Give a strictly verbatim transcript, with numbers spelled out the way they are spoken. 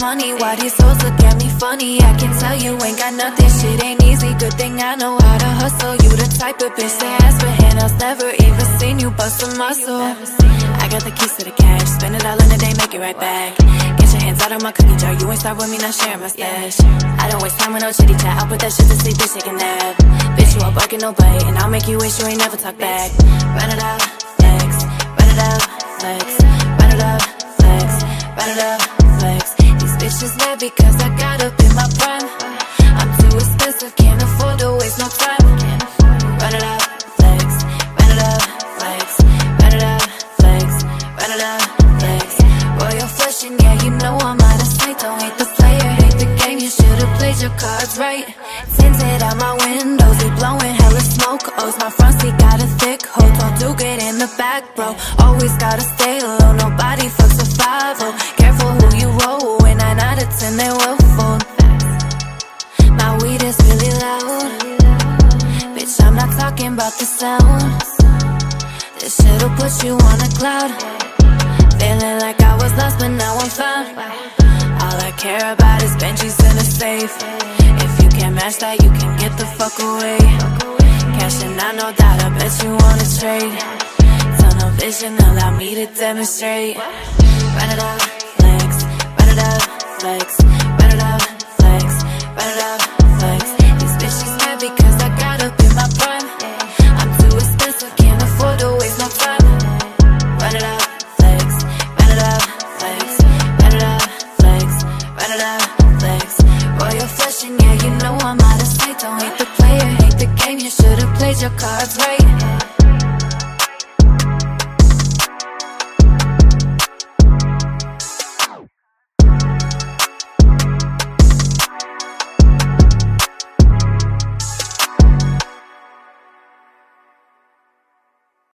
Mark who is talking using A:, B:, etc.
A: money. Why these hoes look at me funny? I can tell you ain't got nothing. Shit ain't easy, good thing I know how to hustle. You the type of bitch that ask for handouts, never even seen you bust a muscle. I got the keys to the cash, spend it all in a day, make it right back. Get your hands out of my cookie jar, you ain't start with me, not sharing my stash. I don't waste time with no chitty chat, I'll put that shit to sleep, bitch, take a nap. Bitch, you all barking, no bite, and I'll make you wish you ain't never talk back. Run it up, flex, run it up, flex, run it up, flex, run it up, flex. These bitches mad because I got up in my prime. I'm too expensive, can't afford to waste no time. Run it up, flex, run it up, flex, run it up, flex, run it up, flex. Royal flush and yeah, you know I'm out of sight. Don't hate the player, hate the game, you should've played your cards right. Tinted out my windows, we blowing hella smoke. O's my front seat got a thick hole, don't do get in the back, bro. Always gotta stay low, nobody fucks a five oh. Careful who you roll with, nine out of ten they will fold. My weed is really loud, bitch, I'm not talking about the sound. This shit'll put you on a cloud. Feeling like I was lost but now I'm found. All I care about is Benjis in a safe. If you can't match that, you can get the fuck away. Cashing out, no doubt, I bet you wanna trade. Tunnel vision, allow me to demonstrate. Run it up, flex, run it up, flex.